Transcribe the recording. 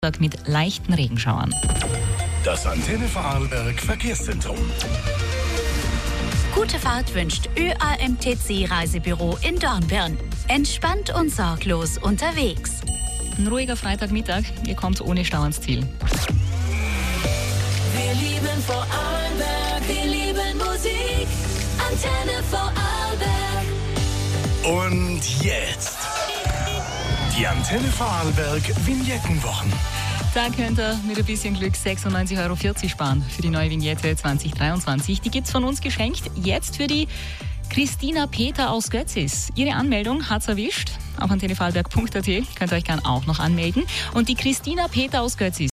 mit leichten Regenschauern. Das Antenne Vorarlberg Verkehrszentrum. Gute Fahrt wünscht ÖAMTC Reisebüro in Dornbirn. Entspannt und sorglos unterwegs. Ein ruhiger Freitagmittag, ihr kommt ohne Stau ans Ziel. Wir lieben Vorarlberg, wir lieben Musik. Antenne Vorarlberg. Und jetzt die Antenne Vorarlberg Vignettenwochen. Da könnt ihr mit ein bisschen Glück 96,40 € sparen für die neue Vignette 2023. Die gibt's von uns geschenkt. Jetzt für die Christina Peter aus Götzis. Ihre Anmeldung hat's erwischt. Auf antennevorarlberg.at könnt ihr euch gern auch noch anmelden. Und die Christina Peter aus Götzis